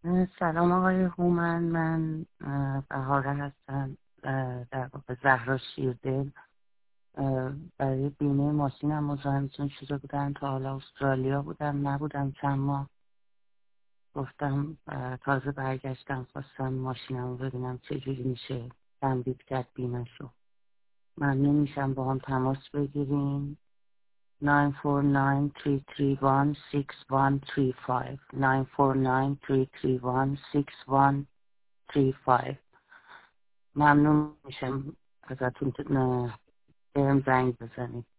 سلام آقای هومن، من بهاره هستم. در واقع زهرا شیردل. برای بیمه ماشینم مزاحمتون شده بودم. تا حالا استرالیا بودم نبودم چند ماه. گفتم تازه برگشتم، خواستم ماشینم رو ببینم چجوری میشه تمدید کرد بیمه شو. ممنون میشم با هم تماس بگیریم. 949-331-6135 949-331-6135. ممنون میشم ازتون بهم زنگ بزنید.